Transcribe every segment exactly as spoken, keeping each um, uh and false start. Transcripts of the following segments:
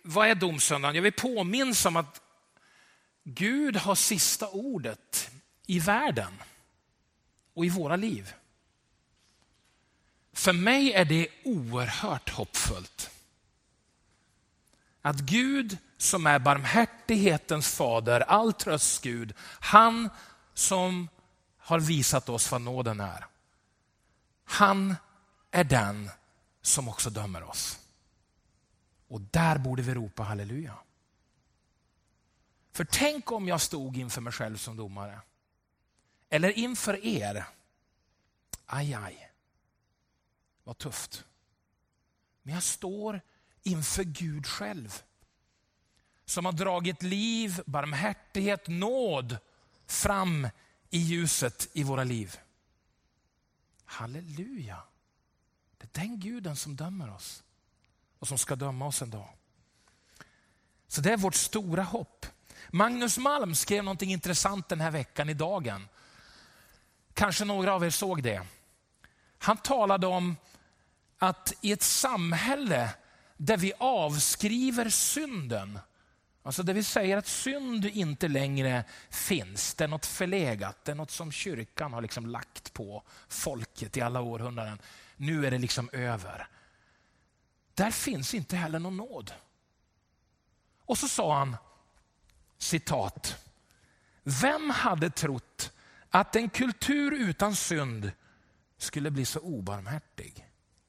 vad är domsöndagen? Jag vill påminna om att Gud har sista ordet i världen och i våra liv. För mig är det oerhört hoppfullt. Att Gud som är barmhärtighetens fader, all trösts Gud, han som har visat oss vad nåden är. Han är den som också dömer oss. Och där borde vi ropa halleluja. För tänk om jag stod inför mig själv som domare. Eller inför er. Aj, aj. Vad tufft. Men jag står inför Gud själv. Som har dragit liv, barmhärtighet, nåd fram i ljuset i våra liv. Halleluja. Det är den Guden som dömer oss. Och som ska döma oss en dag. Så det är vårt stora hopp. Magnus Malm skrev någonting intressant den här veckan i Dagen. Kanske några av er såg det. Han talade om att i ett samhälle där vi avskriver synden, alltså där vi säger att synd inte längre finns, det är något förlegat, det är något som kyrkan har liksom lagt på folket i alla århundraden. Nu är det liksom över. Där finns inte heller någon nåd. Och så sa han, citat: vem hade trott att en kultur utan synd skulle bli så obarmhärtig?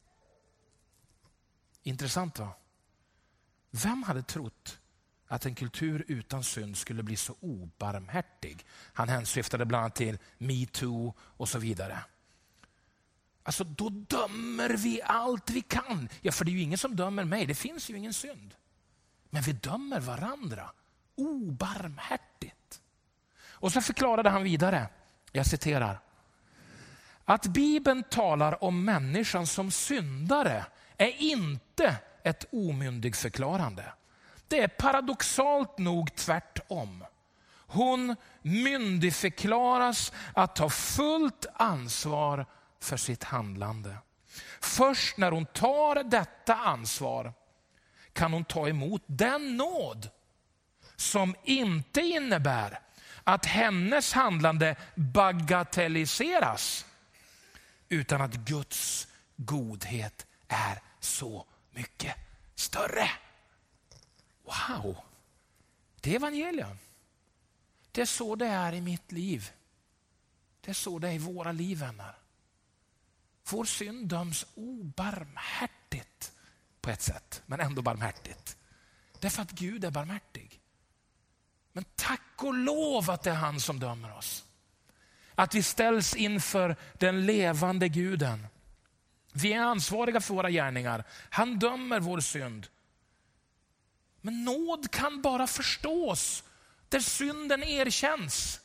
Intressant, va? Vem hade trott att en kultur utan synd skulle bli så obarmhärtig? Han hänsyftade bland annat till Me Too och så vidare. Alltså då dömer vi allt vi kan. Ja, för det är ju ingen som dömer mig. Det finns ju ingen synd. Men vi dömer varandra obarmhärtigt. Och så förklarade han vidare, jag citerar: att Bibeln talar om människan som syndare är inte ett omyndigförklarande. Det är paradoxalt nog tvärtom. Hon myndigförklaras att ta fullt ansvar för sitt handlande. Först när hon tar detta ansvar kan hon ta emot den nåd som inte innebär att hennes handlande bagatelliseras, utan att Guds godhet är så mycket större. Wow, det är evangelium. Det är så det är i mitt liv. Det är så det är i våra liv, vänner. Vår synd döms obarmhärtigt på ett sätt, men ändå barmhärtigt. Det är för att Gud är barmhärtig. Men tack och lov att det är han som dömer oss. Att vi ställs inför den levande Guden. Vi är ansvariga för våra gärningar. Han dömer vår synd. Men nåd kan bara förstås där synden erkänns.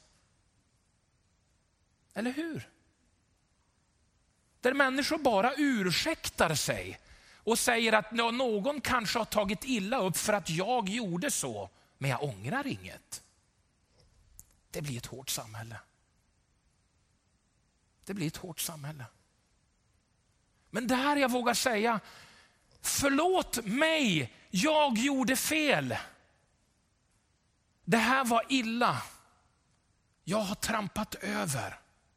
Eller hur? Där människor bara ursäktar sig och säger att någon kanske har tagit illa upp för att jag gjorde så, men jag ångrar inget. Det blir ett hårt samhälle. Det blir ett hårt samhälle. Men där jag vågar säga, förlåt mig, jag gjorde fel. Det här var illa. Jag har trampat över.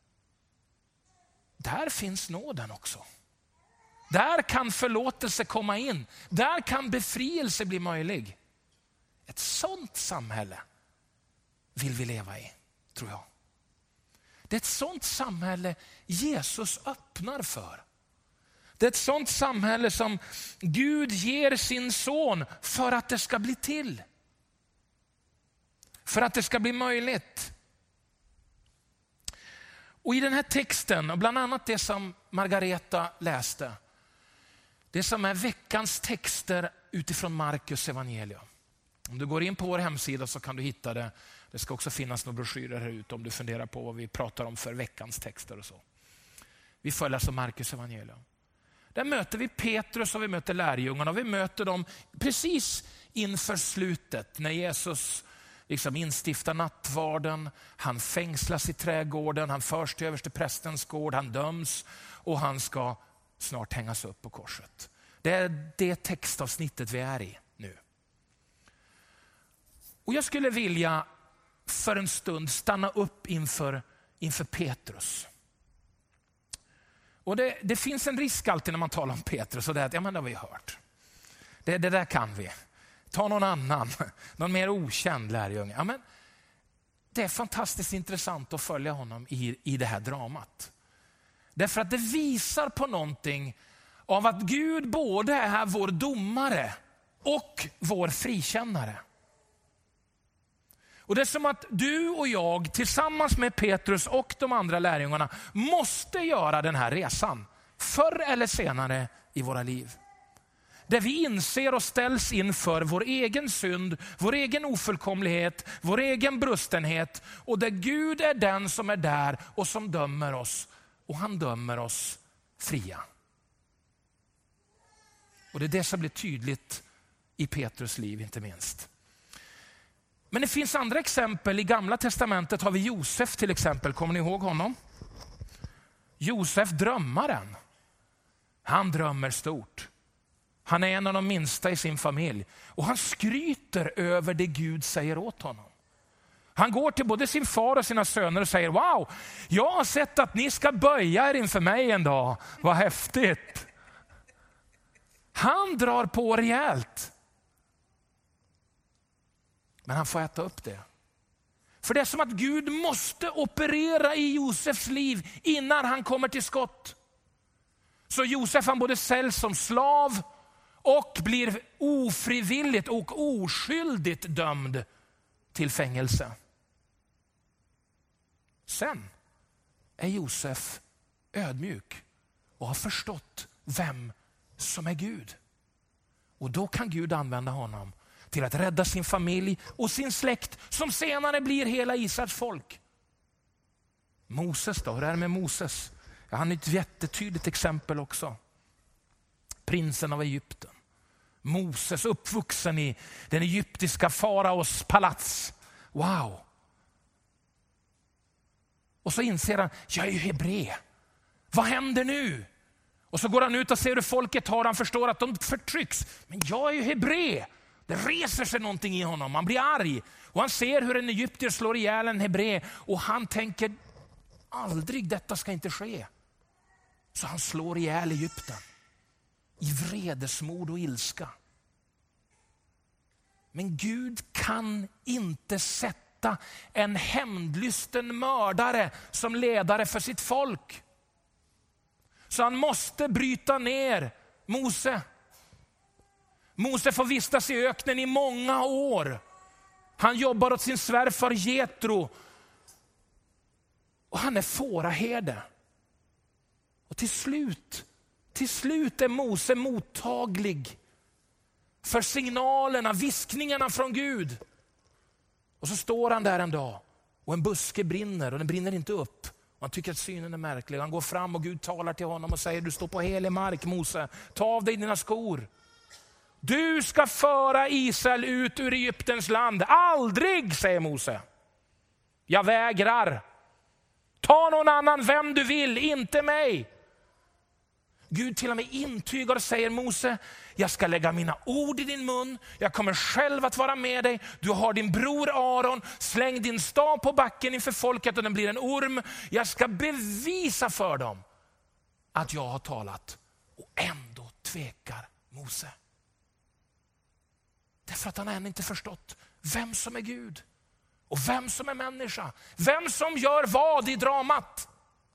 Där finns nåden också. Där kan förlåtelse komma in. Där kan befrielse bli möjlig. Ett sånt samhälle vill vi leva i, tror jag. Det är ett sånt samhälle Jesus öppnar för. Det är ett sånt samhälle som Gud ger sin son för att det ska bli till. För att det ska bli möjligt. Och i den här texten, och bland annat det som Margareta läste, det som är veckans texter utifrån Markus evangelium. Om du går in på vår hemsida så kan du hitta det. Det ska också finnas några broschyrer här ute om du funderar på vad vi pratar om för veckans texter och så. Vi följer alltså Markus evangelium. Där möter vi Petrus och vi möter lärjungarna och vi möter dem precis inför slutet när Jesus liksom instiftar nattvarden. Han fängslas i trädgården, han förs till översteprästens gård, han döms och han ska snart hängas upp på korset. Det är det textavsnittet vi är i nu. Och jag skulle vilja för en stund stanna upp inför, inför Petrus. Och det, det finns en risk alltid när man talar om Petrus. Och det, är att, ja, men det har vi hört. Det, det där kan vi. Ta någon annan, någon mer okänd lärjunge. Ja, men det är fantastiskt intressant att följa honom i, i det här dramat. Därför att det visar på någonting av att Gud både är vår domare och vår frikännare. Och det är som att du och jag tillsammans med Petrus och de andra lärjungarna måste göra den här resan förr eller senare i våra liv. Där vi inser och ställs inför vår egen synd, vår egen ofullkomlighet, vår egen brustenhet. Och där Gud är den som är där och som dömer oss. Och han dömer oss fria. Och det är det som blir tydligt i Petrus liv inte minst. Men det finns andra exempel. I Gamla testamentet har vi Josef till exempel. Kommer ni ihåg honom? Josef, drömmaren. Han drömmer stort. Han är en av de minsta i sin familj. Och han skryter över det Gud säger åt honom. Han går till både sin far och sina söner och säger: wow, jag har sett att ni ska böja er inför mig en dag. Vad häftigt. Han drar på rejält. Men han får äta upp det. För det är som att Gud måste operera i Josefs liv innan han kommer till skott. Så Josef han både säljs som slav och blir ofrivilligt och oskyldigt dömd till fängelse. Sen är Josef ödmjuk och har förstått vem som är Gud. Och då kan Gud använda honom till att rädda sin familj och sin släkt som senare blir hela Israels folk. Moses då, hur är det med Moses? Ja, han är ett jättetydligt exempel också. Prinsen av Egypten. Moses uppvuxen i den egyptiska faraos palats. Wow. Och så inser han, jag är ju hebré. Vad händer nu? Och så går han ut och ser hur folket har, han förstår att de förtrycks. Men jag är ju hebré. Det reser sig någonting i honom. Han blir arg. Och han ser hur en egyptier slår ihjäl en hebré. Och han tänker, aldrig detta ska inte ske. Så han slår ihjäl Egypten. I vredesmod och ilska. Men Gud kan inte sätta en hämndlysten mördare som ledare för sitt folk. Så han måste bryta ner Mose. Mose får vistas i öknen i många år. Han jobbar åt sin svärfar Jetro. Och han är fåraherde. Och till slut, till slut är Mose mottaglig för signalerna, viskningarna från Gud. Och så står han där en dag och en buske brinner och den brinner inte upp. Och han tycker att synen är märklig. Han går fram och Gud talar till honom och säger: du står på helig mark, Mose. Ta av dig dina skor. Du ska föra Israel ut ur Egyptens land. Aldrig, säger Mose. Jag vägrar. Ta någon annan vem du vill, inte mig. Gud till och med intygar och säger: Mose, jag ska lägga mina ord i din mun. Jag kommer själv att vara med dig. Du har din bror Aron. Släng din stav på backen inför folket och den blir en orm. Jag ska bevisa för dem att jag har talat. Och ändå tvekar Mose. Därför att han ännu inte förstått vem som är Gud. Och vem som är människa. Vem som gör vad i dramat.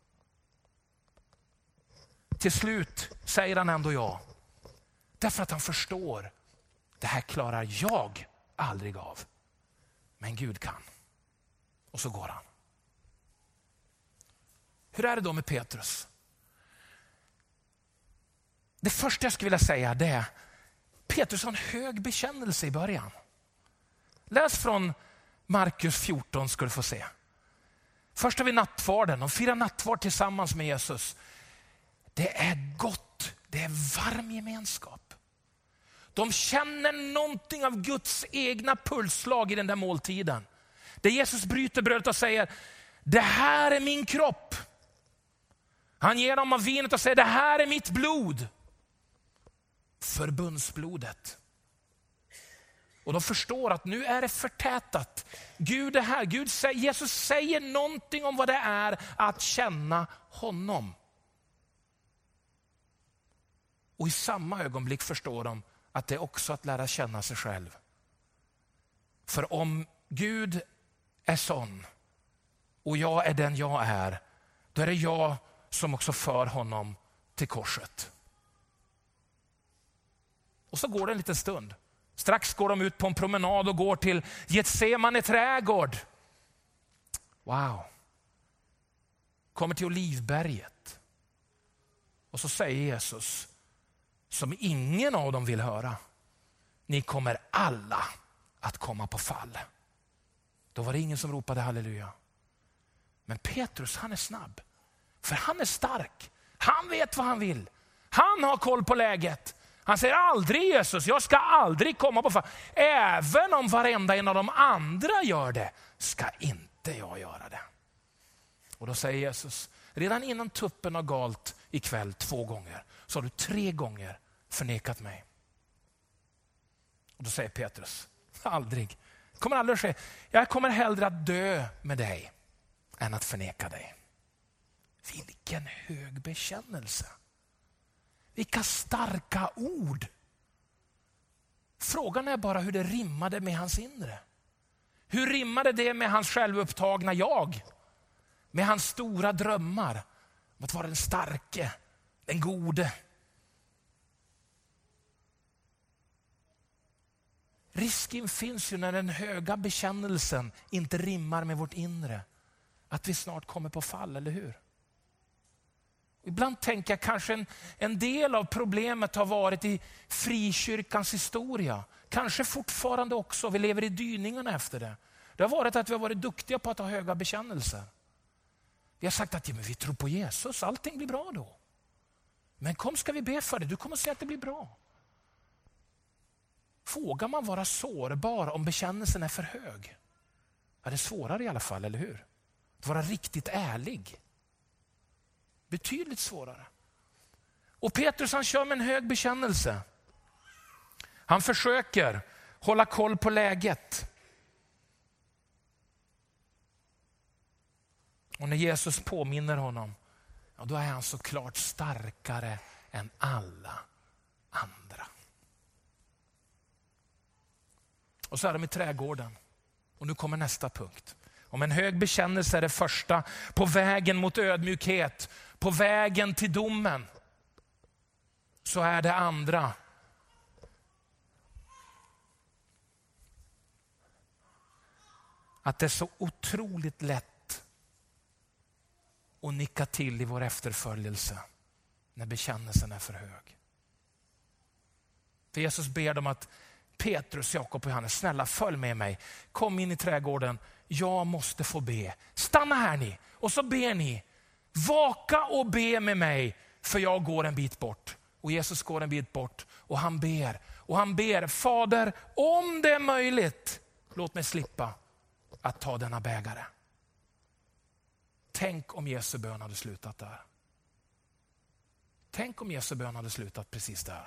Till slut säger han ändå ja. Därför att han förstår. Det här klarar jag aldrig av. Men Gud kan. Och så går han. Hur är det då med Petrus? Det första jag skulle vilja säga det är: Petrus har en hög bekännelse i början. Läs från Markus fjorton ska du få se. Först har vi nattvarden. De firar nattvard tillsammans med Jesus. Det är gott. Det är varm gemenskap. De känner någonting av Guds egna pulsslag i den där måltiden. Där Jesus bryter brödet och säger: det här är min kropp. Han ger dem av vinet och säger: det här är mitt blod. Förbundsblodet. Och de förstår att nu är det förtätat. Gud är här. Gud, Jesus säger någonting om vad det är att känna honom. Och i samma ögonblick förstår de att det är också att lära känna sig själv. För om Gud är sån och jag är den jag är, då är det jag som också för honom till korset. Och så går det en liten stund. Strax går de ut på en promenad och går till Getsemane trädgård. Wow. Kommer till Olivberget. Och så säger Jesus, som ingen av dem vill höra: ni kommer alla att komma på fall. Då var det ingen som ropade halleluja. Men Petrus, han är snabb. För han är stark. Han vet vad han vill. Han har koll på läget. Han säger aldrig Jesus, jag ska aldrig komma på fall. Även om varenda en av de andra gör det, ska inte jag göra det. Och då säger Jesus, redan innan tuppen har galt ikväll två gånger, så har du tre gånger förnekat mig. Och då säger Petrus, aldrig. Det kommer aldrig att ske. Jag kommer hellre att dö med dig än att förneka dig. Vilken hög bekännelse. Vilka starka ord. Frågan är bara hur det rimmade med hans inre. Hur rimmade det med hans självupptagna jag? Med hans stora drömmar om att vara den starke, den gode. Risken finns ju när den höga bekännelsen inte rimmar med vårt inre, att vi snart kommer på fall, eller hur? Ibland tänker jag kanske en, en del av problemet har varit i frikyrkans historia. Kanske fortfarande också, vi lever i dyningarna efter det. Det har varit att vi har varit duktiga på att ha höga bekännelser. Vi har sagt att ja, men vi tror på Jesus, allting blir bra då. Men kom ska vi be för det, du kommer att se att det blir bra. Vågar man vara sårbar om bekännelsen är för hög? Ja, det är svårare i alla fall, eller hur? Att vara riktigt ärlig. Betydligt svårare. Och Petrus, han kör med en hög bekännelse. Han försöker hålla koll på läget. Och när Jesus påminner honom, ja, då är han såklart starkare än alla andra. Och så är de i trädgården. Och nu kommer nästa punkt. Om en hög bekännelse är det första på vägen mot ödmjukhet, på vägen till domen, så är det andra att det är så otroligt lätt att nicka till i vår efterföljelse när bekännelsen är för hög. För Jesus ber dem att Petrus, Jakob och Johannes, snälla följ med mig. Kom in i trädgården. Jag måste få be. Stanna här ni. Och så ber ni. Vaka och be med mig, för jag går en bit bort. Och Jesus går en bit bort och han ber. Och han ber, Fader, om det är möjligt, låt mig slippa att ta denna bägare. Tänk om Jesu bön hade slutat där. Tänk om Jesu bön hade slutat precis där.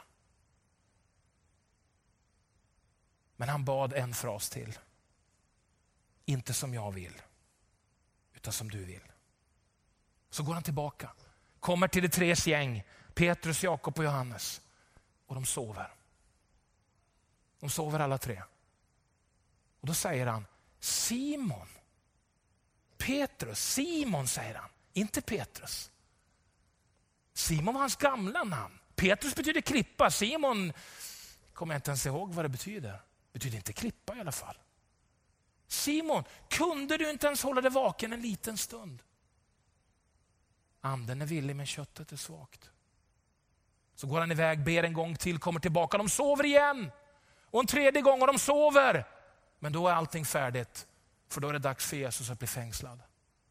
Men han bad en fras till. Inte som jag vill, utan som du vill. Så går han tillbaka. Kommer till de tres gäng. Petrus, Jakob och Johannes. Och de sover. De sover alla tre. Och då säger han, Simon. Petrus, Simon säger han. Inte Petrus. Simon var hans gamla namn. Petrus betyder klippa. Simon kommer jag inte ens ihåg vad det betyder. Betyder inte klippa i alla fall. Simon, kunde du inte ens hålla dig vaken en liten stund? Anden är villig men köttet är svagt. Så går han iväg, ber en gång till, kommer tillbaka. De sover igen. Och en tredje gång och de sover. Men då är allting färdigt. För då är det dags för Jesus att bli fängslad.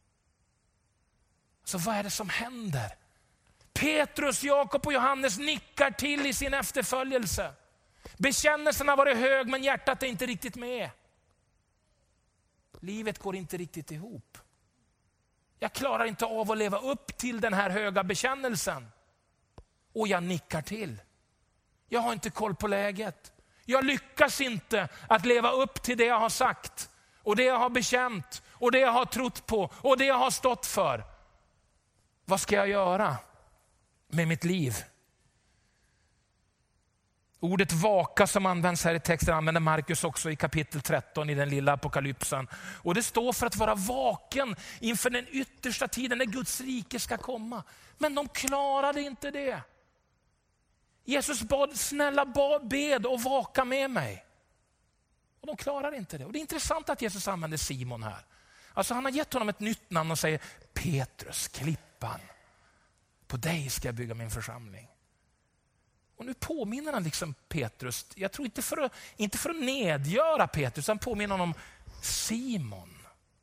Så vad är det som händer? Petrus, Jakob och Johannes nickar till i sin efterföljelse. Bekännelsen har varit hög men hjärtat är inte riktigt med. Livet går inte riktigt ihop. Jag klarar inte av att leva upp till den här höga bekännelsen. Och jag nickar till. Jag har inte koll på läget. Jag lyckas inte att leva upp till det jag har sagt och det jag har bekänt och det jag har trott på och det jag har stått för. Vad ska jag göra med mitt liv? Ordet vaka som används här i texten använder Markus också i kapitel tretton i den lilla apokalypsen. Och det står för att vara vaken inför den yttersta tiden när Guds rike ska komma. Men de klarade inte det. Jesus bad, snälla bad, bed och vaka med mig. Och de klarar inte det. Och det är intressant att Jesus använder Simon här. Alltså han har gett honom ett nytt namn och säger Petrus, klippan. På dig ska jag bygga min församling. Och nu påminner han liksom Petrus, jag tror inte för att, inte för att nedgöra Petrus, han påminner honom Simon.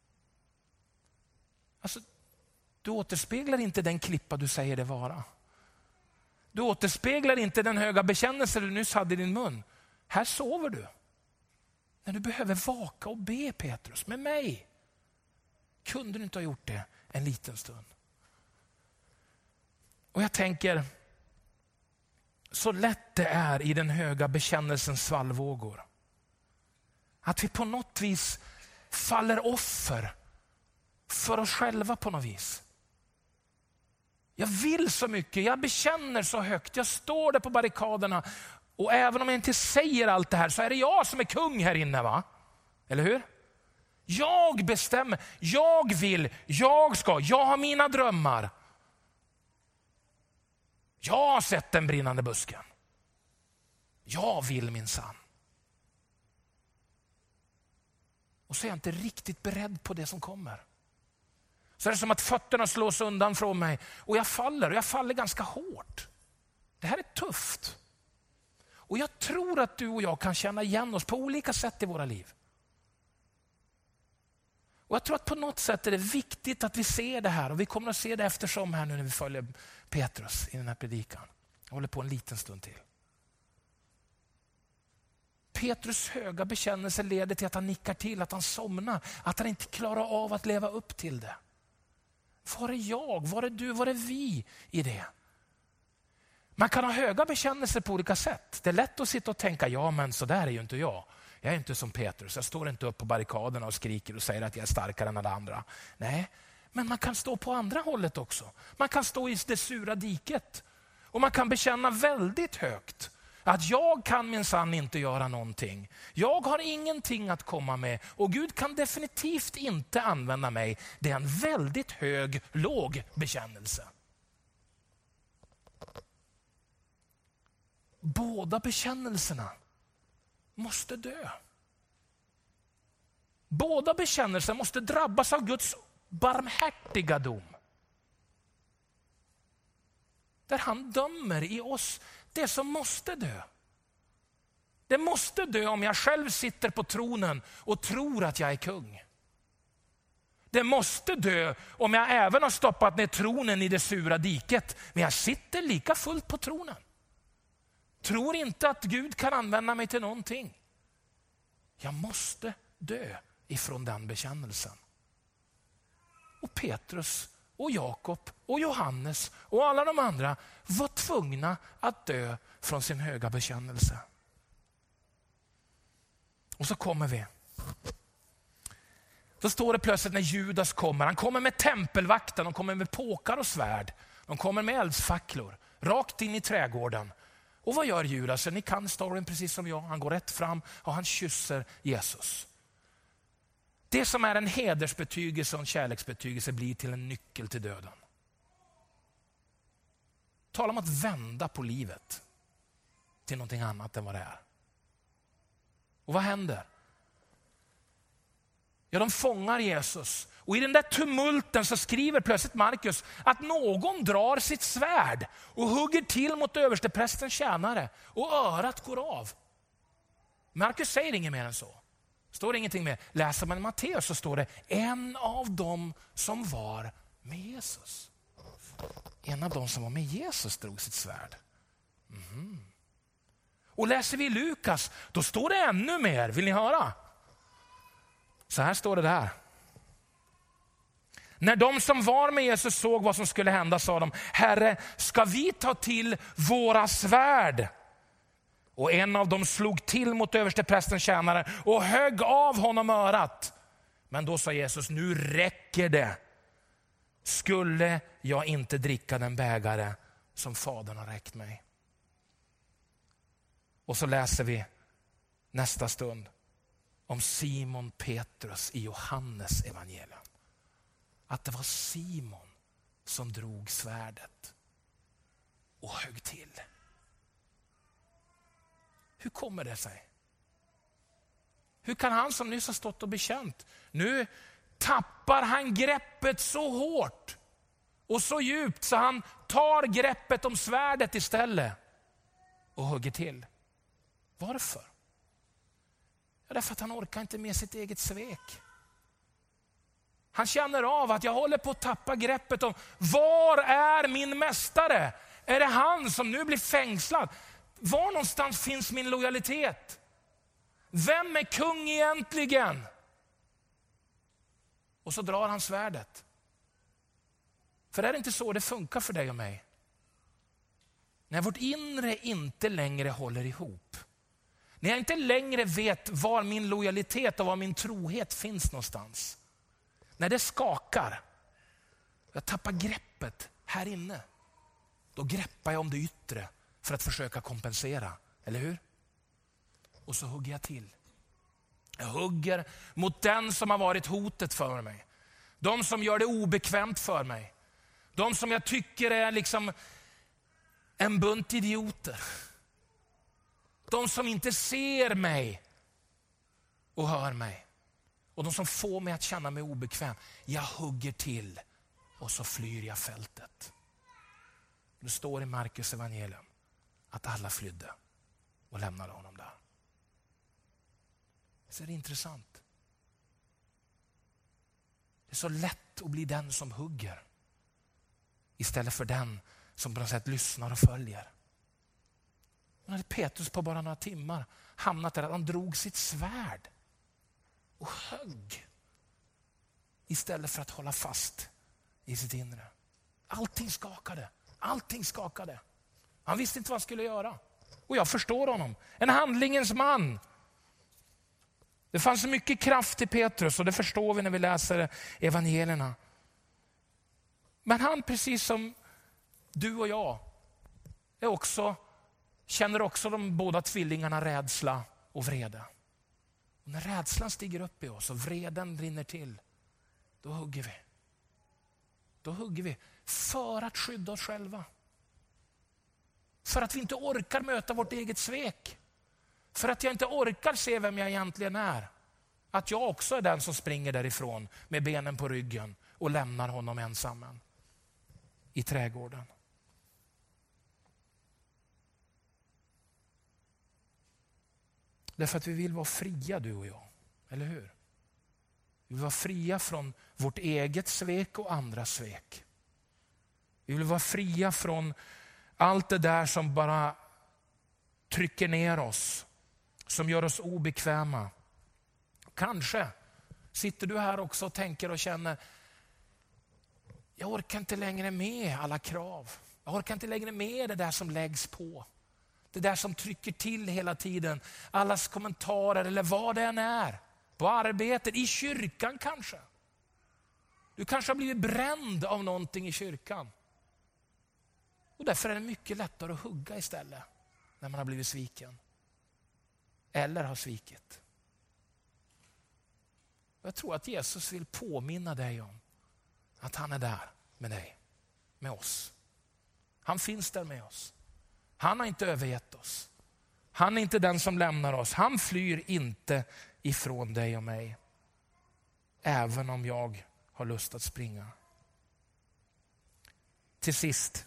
Alltså, du återspeglar inte den klippa du säger det vara. Du återspeglar inte den höga bekännelse du nyss hade i din mun. Här sover du. När du behöver vaka och be Petrus med mig. Kunde du inte ha gjort det en liten stund? Och jag tänker, så lätt det är i den höga bekännelsens svallvågor. Att vi på något vis faller offer för oss själva på något vis. Jag vill så mycket, jag bekänner så högt, jag står där på barrikaderna. Och även om jag inte säger allt det här så är det jag som är kung här inne, va? Eller hur? Jag bestämmer, jag vill, jag ska, jag har mina drömmar. Jag har sett den brinnande busken. Jag vill minsann. Och så är jag inte riktigt beredd på det som kommer. Så är det som att fötterna slås undan från mig och jag faller, och jag faller ganska hårt. Det här är tufft. Och jag tror att du och jag kan känna igen oss på olika sätt i våra liv. Och jag tror att på något sätt är det viktigt att vi ser det här, och vi kommer att se det eftersom här nu när vi följer Petrus i den här predikan. Jag håller på en liten stund till. Petrus höga bekännelse leder till att han nickar till, att han somnar, att han inte klarar av att leva upp till det. Var är jag? Var är du? Var är vi i det? Man kan ha höga bekännelser på olika sätt. Det är lätt att sitta och tänka, ja men så där är ju inte jag. Jag är inte som Petrus, jag står inte upp på barrikaderna och skriker och säger att jag är starkare än alla andra. Nej, men man kan stå på andra hållet också. Man kan stå i det sura diket. Och man kan bekänna väldigt högt att jag kan minsann inte göra någonting. Jag har ingenting att komma med och Gud kan definitivt inte använda mig. Det är en väldigt hög, låg bekännelse. Båda bekännelserna måste dö. Båda bekännelser måste drabbas av Guds barmhärtiga dom. Där han dömer i oss det som måste dö. Det måste dö om jag själv sitter på tronen och tror att jag är kung. Det måste dö om jag även har stoppat ner tronen i det sura diket, men jag sitter lika fullt på tronen. Tror inte att Gud kan använda mig till någonting. Jag måste dö ifrån den bekännelsen. Och Petrus och Jakob och Johannes och alla de andra var tvungna att dö från sin höga bekännelse. Och så kommer vi. Då står det plötsligt när Judas kommer. Han kommer med tempelvakten, de kommer med påkar och svärd. De kommer med eldsfacklor, rakt in i trädgården. Och vad gör Judas? Ni kan storyn precis som jag. Han går rätt fram och han kysser Jesus. Det som är en hedersbetygelse och en kärleksbetygelse blir till en nyckel till döden. Tala om att vända på livet till någonting annat än vad det är. Och vad händer? Ja, de fångar Jesus. Och i den där tumulten så skriver plötsligt Markus att någon drar sitt svärd och hugger till mot översteprästens tjänare och örat går av. Markus säger inget mer än så. Står det ingenting mer. Läser man Matteus så står det en av dem som var med Jesus. En av dem som var med Jesus drog sitt svärd. Mm. Och läser vi Lukas, då står det ännu mer. Vill ni höra? Så här står det där. När de som var med Jesus såg vad som skulle hända sa de, Herre, ska vi ta till våra svärd? Och en av dem slog till mot översteprästens tjänare och högg av honom örat. Men då sa Jesus, nu räcker det. Skulle jag inte dricka den bägare som Fadern har räckt mig? Och så läser vi nästa stund om Simon Petrus i Johannes evangelium. Att det var Simon som drog svärdet och högg till. Hur kommer det sig? Hur kan han som nyss har stått och bekänt, nu tappar han greppet så hårt och så djupt så han tar greppet om svärdet istället och hugger till. Varför? Ja, därför att han orkar inte med sitt eget svek. Han känner av att jag håller på att tappa greppet om var är min mästare? Är det han som nu blir fängslad? Var någonstans finns min lojalitet? Vem är kung egentligen? Och så drar han svärdet. För är det inte så det funkar för dig och mig? När vårt inre inte längre håller ihop. När jag inte längre vet var min lojalitet och var min trohet finns någonstans. När det skakar, jag tappar greppet här inne. Då greppar jag om det yttre för att försöka kompensera. Eller hur? Och så hugger jag till. Jag hugger mot den som har varit hotet för mig. De som gör det obekvämt för mig. De som jag tycker är liksom en bunt idioter. De som inte ser mig och hör mig. Och de som får mig att känna mig obekväm. Jag hugger till och så flyr jag fältet. Det står i Markus evangelium att alla flydde och lämnade honom där. Så är det intressant. Det är så lätt att bli den som hugger istället för den som på något sätt lyssnar och följer. Men hade Petrus på bara några timmar hamnat där att han drog sitt svärd och högg istället för att hålla fast i sitt inre. Allting skakade. Allting skakade. Han visste inte vad han skulle göra. Och jag förstår honom. En handlingens man. Det fanns så mycket kraft i Petrus och det förstår vi när vi läser evangelierna. Men han, precis som du och jag, är också, känner också de båda tvillingarna rädsla och vrede. Och när rädslan stiger upp i oss och vreden rinner till, då hugger vi. Då hugger vi för att skydda oss själva. För att vi inte orkar möta vårt eget svek. För att jag inte orkar se vem jag egentligen är. Att jag också är den som springer därifrån med benen på ryggen och lämnar honom ensam i trädgården. Därför att vi vill vara fria, du och jag. Eller hur? Vi vill vara fria från vårt eget svek och andras svek. Vi vill vara fria från allt det där som bara trycker ner oss. Som gör oss obekväma. Kanske sitter du här också och tänker och känner, jag orkar inte längre med alla krav. Jag orkar inte längre med det där som läggs på. Det där som trycker till hela tiden. Allas kommentarer eller vad det än är. På arbetet, i kyrkan kanske. Du kanske har blivit bränd av någonting i kyrkan. Och därför är det mycket lättare att hugga istället. När man har blivit sviken. Eller har svikit. Jag tror att Jesus vill påminna dig om att han är där med dig. Med oss. Han finns där med oss. Han har inte övergett oss. Han är inte den som lämnar oss. Han flyr inte ifrån dig och mig. Även om jag har lust att springa. Till sist.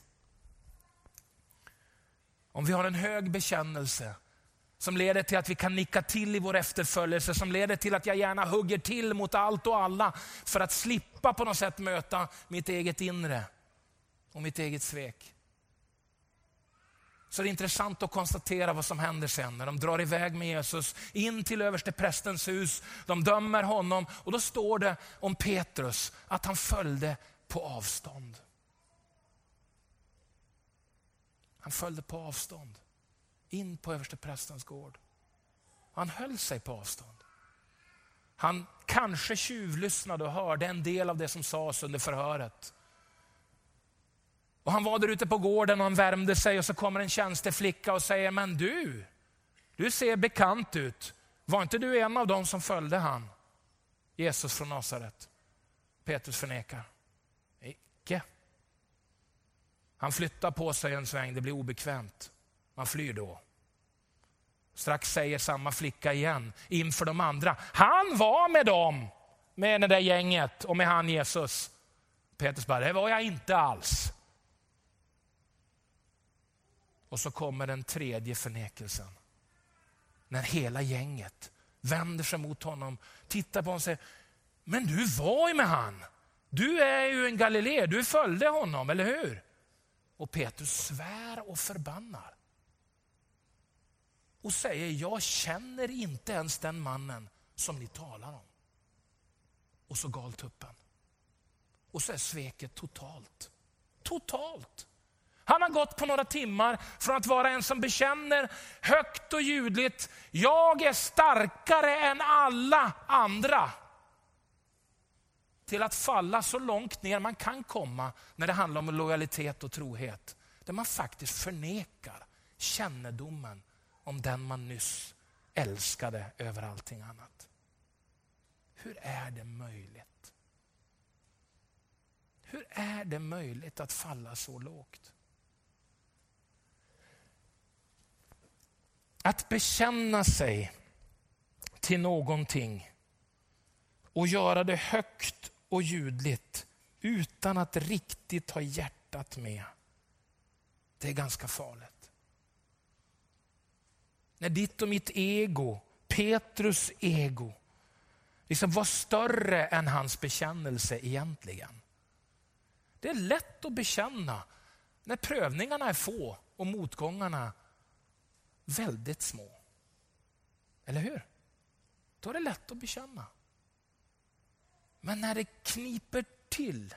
Om vi har en hög bekännelse som leder till att vi kan nicka till i vår efterföljelse, som leder till att jag gärna hugger till mot allt och alla för att slippa på något sätt möta mitt eget inre och mitt eget svek. Så det är intressant att konstatera vad som händer sen när de drar iväg med Jesus in till översteprästens hus. De dömer honom och då står det om Petrus att han följde på avstånd. Han följde på avstånd. in på översteprästens gård. Han höll sig på avstånd. Han kanske tjuvlyssnade och hörde en del av det som sades under förhöret. Och han var där ute på gården och han värmde sig, och så kommer en tjänsteflicka och säger: men du, du ser bekant ut. Var inte du en av dem som följde han? Jesus från Nasaret. Petrus förnekar. Icke. Han flyttar på sig en sväng, det blir obekvämt. Man flyr då. Strax säger samma flicka igen inför de andra: han var med dem, med det där gänget och med han Jesus. Petrus bara: det var jag inte alls. Och så kommer den tredje förnekelsen. När hela gänget vänder sig mot honom, tittar på honom och säger: men du var ju med han. Du är ju en Galilee, du följde honom, eller hur? Och Petrus svär och förbannar. Och säger: jag känner inte ens den mannen som ni talar om. Och så gal tuppen. Och så är sveket totalt. Totalt. Han har gått på några timmar från att vara en som bekänner högt och ljudligt: jag är starkare än alla andra, till att falla så långt ner man kan komma när det handlar om lojalitet och trohet. Där man faktiskt förnekar kännedomen om den man nyss älskade över allting annat. Hur är det möjligt? Hur är det möjligt att falla så lågt? Att bekänna sig till någonting och göra det högt och ljudligt utan att riktigt ha hjärtat med, det är ganska farligt. När ditt och mitt ego, Petrus ego, liksom var större än hans bekännelse egentligen. Det är lätt att bekänna när prövningarna är få och motgångarna väldigt små. Eller hur? Då är det lätt att bekänna. Men när det kniper till,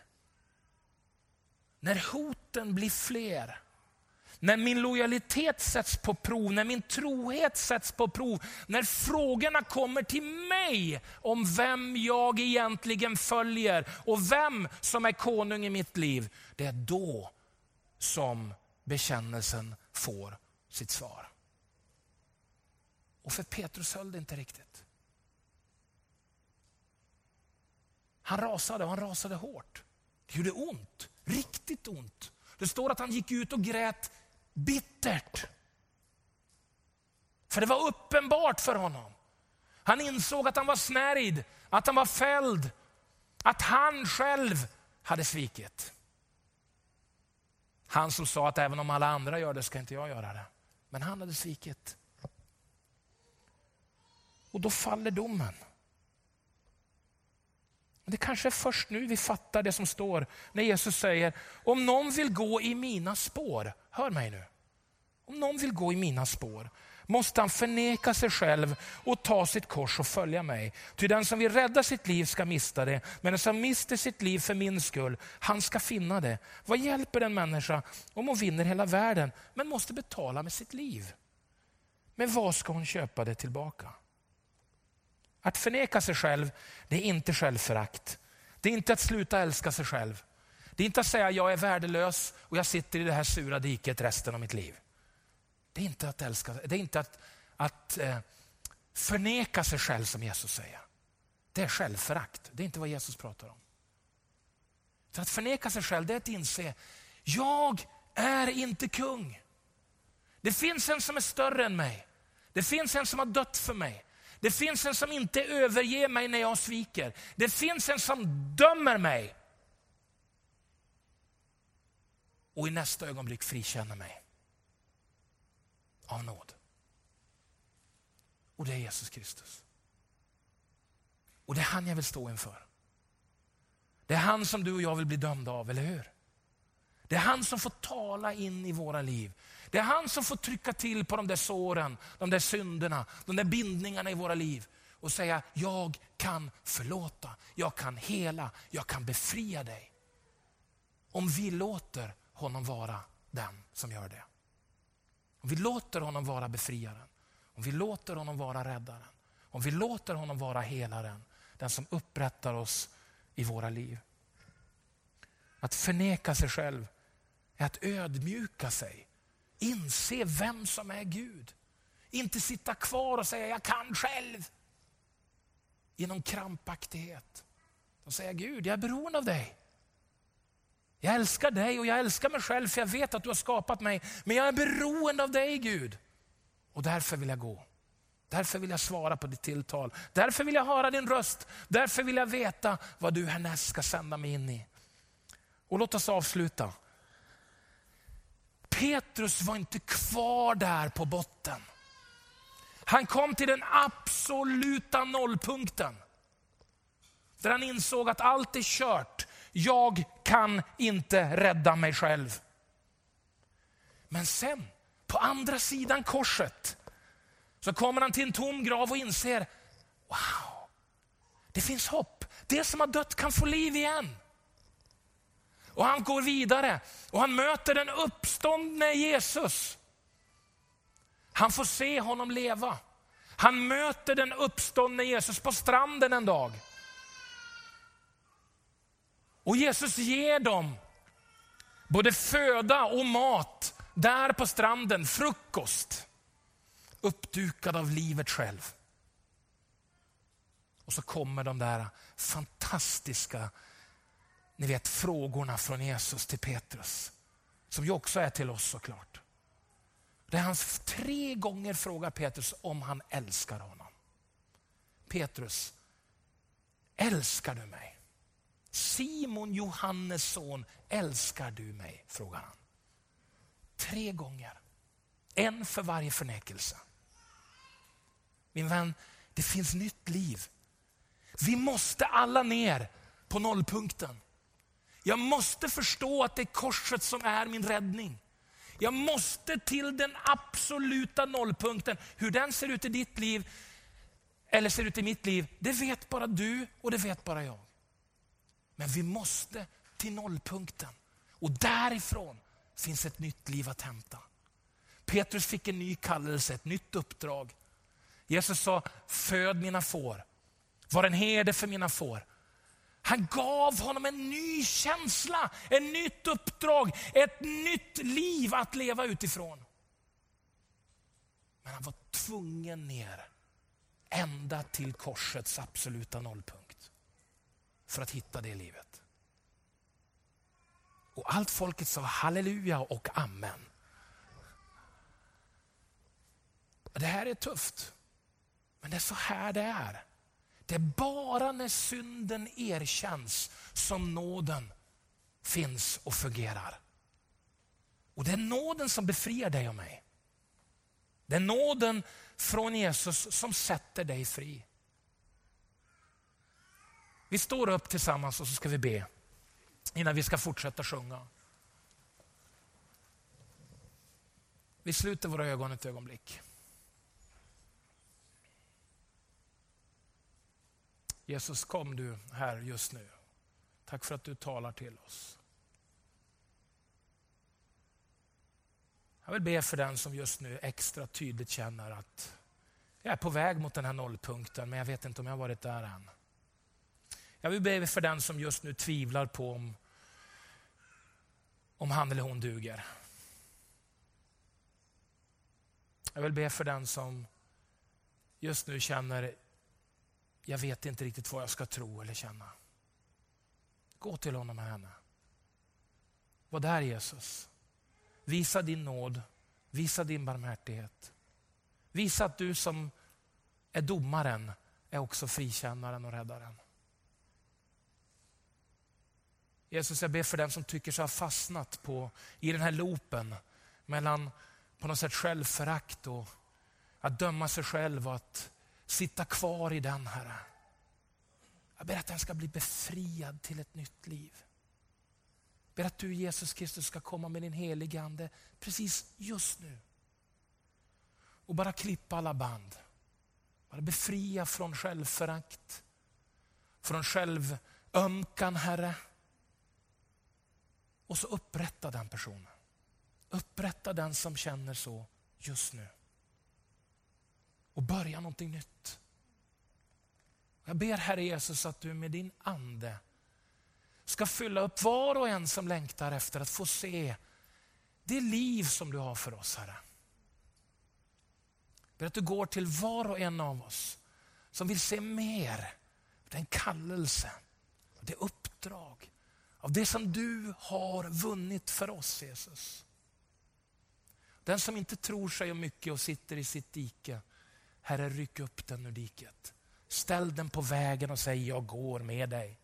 när hoten blir fler, när min lojalitet sätts på prov, när min trohet sätts på prov, när frågorna kommer till mig om vem jag egentligen följer och vem som är konung i mitt liv, det är då som bekännelsen får sitt svar. Och för Petrus höll det inte riktigt. Han rasade och han rasade hårt. Det gjorde ont, riktigt ont. Det står att han gick ut och grät bittert. För det var uppenbart för honom. Han insåg att han var snärjd, att han var fälld, att han själv hade svikit. Han som sa att även om alla andra gör det ska inte jag göra det. Men han hade svikit. Och då faller domen. Det kanske är först nu vi fattar det som står när Jesus säger: om någon vill gå i mina spår, hör mig nu. Om någon vill gå i mina spår måste han förneka sig själv och ta sitt kors och följa mig. Ty den som vill rädda sitt liv ska mista det, men den som mister sitt liv för min skull, han ska finna det. Vad hjälper en människa om hon vinner hela världen men måste betala med sitt liv? Men vad ska hon köpa det tillbaka? Att förneka sig själv, det är inte självförakt. Det är inte att sluta älska sig själv. Det är inte att säga jag är värdelös och jag sitter i det här sura diket resten av mitt liv. Det är inte att älska, det är inte att, att eh, förneka sig själv som Jesus säger. Det är självförakt. Det är inte vad Jesus pratar om. För att förneka sig själv, det är att inse: jag är inte kung. Det finns en som är större än mig. Det finns en som har dött för mig. Det finns en som inte överger mig när jag sviker. Det finns en som dömer mig. Och i nästa ögonblick frikänner mig. Av nåd. Och det är Jesus Kristus. Och det är han jag vill stå inför. Det är han som du och jag vill bli dömda av, eller hur? Det är han som får tala in i våra liv. Det är han som får trycka till på de där såren, de där synderna, de där bindningarna i våra liv. Och säga: jag kan förlåta, jag kan hela, jag kan befria dig. Om vi låter honom vara den som gör det. Om vi låter honom vara befriaren. Om vi låter honom vara räddaren. Om vi låter honom vara helaren. Den som upprättar oss i våra liv. Att förneka sig själv är att ödmjuka sig. Inse vem som är Gud. Inte sitta kvar och säga jag kan själv. Genom krampaktighet. Och säga Gud, jag är beroende av dig. Jag älskar dig och jag älskar mig själv för jag vet att du har skapat mig. Men jag är beroende av dig Gud. Och därför vill jag gå. Därför vill jag svara på ditt tilltal. Därför vill jag höra din röst. Därför vill jag veta vad du härnäst ska sända mig in i. Och låt oss avsluta. Petrus var inte kvar där på botten. Han kom till den absoluta nollpunkten. Där han insåg att allt är kört. Jag kan inte rädda mig själv. Men sen, på andra sidan korset, så kommer han till en tom grav och inser, wow, det finns hopp. Det som har dött kan få liv igen. Och han går vidare och han möter den uppståndne Jesus. Han får se honom leva. Han möter den uppståndne Jesus på stranden en dag. Och Jesus ger dem både föda och mat där på stranden, frukost. Uppdukad av livet själv. Och så kommer de där fantastiska, ni vet, frågorna från Jesus till Petrus. Som ju också är till oss såklart. Där han tre gånger frågar Petrus om han älskar honom. Petrus, älskar du mig? Simon Johannes son, älskar du mig? Frågar han. Tre gånger. En för varje förnekelse. Min vän, det finns nytt liv. Vi måste alla ner på nollpunkten. Jag måste förstå att det är korset som är min räddning. Jag måste till den absoluta nollpunkten. Hur den ser ut i ditt liv eller ser ut i mitt liv, det vet bara du och det vet bara jag. Men vi måste till nollpunkten. Och därifrån finns ett nytt liv att hämta. Petrus fick en ny kallelse, ett nytt uppdrag. Jesus sa, föd mina får. Var en herde för mina får. Han gav honom en ny känsla, ett nytt uppdrag, ett nytt liv att leva utifrån. Men han var tvungen ner ända till korsets absoluta nollpunkt för att hitta det livet. Och allt folket sa halleluja och amen. Det här är tufft, men det är så här det är. Det är bara när synden erkänns som nåden finns och fungerar. Och det är nåden som befriar dig och mig. Det är nåden från Jesus som sätter dig fri. Vi står upp tillsammans och så ska vi be innan vi ska fortsätta sjunga. Vi sluter våra ögon ett ögonblick. Jesus, kom du här just nu. Tack för att du talar till oss. Jag vill be för den som just nu extra tydligt känner att jag är på väg mot den här nollpunkten, men jag vet inte om jag har varit där än. Jag vill be för den som just nu tvivlar på om, om han eller hon duger. Jag vill be för den som just nu känner jag vet inte riktigt vad jag ska tro eller känna. Gå till honom och henne. Var där Jesus. Visa din nåd. Visa din barmhärtighet. Visa att du som är domaren är också frikännaren och räddaren. Jesus, jag ber för den som tycker sig ha fastnat på, i den här loopen mellan på något sätt självförakt och att döma sig själv och att sitta kvar i den, Herre. Jag ber att den ska bli befriad till ett nytt liv. Jag ber att du, Jesus Kristus, ska komma med din helige ande precis just nu. Och bara klippa alla band. Bara befria från självförakt. Från självömkan, Herre. Och så upprätta den personen. Upprätta den som känner så just nu. Och börja någonting nytt. Jag ber Herre Jesus att du med din ande ska fylla upp var och en som längtar efter att få se det liv som du har för oss, Herre. Jag ber att du går till var och en av oss som vill se mer av den kallelse, av det uppdrag, av det som du har vunnit för oss, Jesus. Den som inte tror sig om mycket och sitter i sitt dike, Herre, ryck upp den ur diket. Ställ den på vägen och säg, jag går med dig.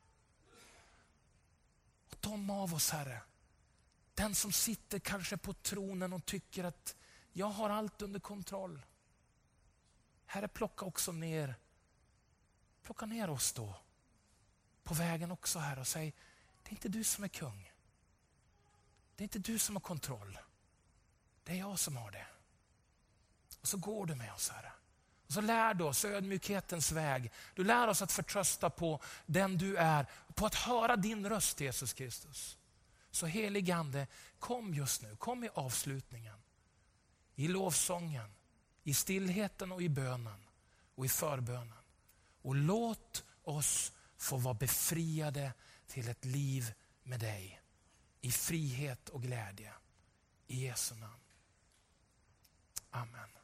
Och de av oss, Herre, den som sitter kanske på tronen och tycker att jag har allt under kontroll. Herre, plocka också ner, plocka ner oss då på vägen också, Herre, och säg, det är inte du som är kung. Det är inte du som har kontroll. Det är jag som har det. Och så går du med oss, Herre. Och så lär du oss ödmjukhetens väg. Du lär oss att förtrösta på den du är. På att höra din röst, Jesus Kristus. Så helig Ande, kom just nu. Kom i avslutningen. I lovsången. I stillheten och i bönen. Och i förbönen. Och låt oss få vara befriade till ett liv med dig. I frihet och glädje. I Jesu namn. Amen.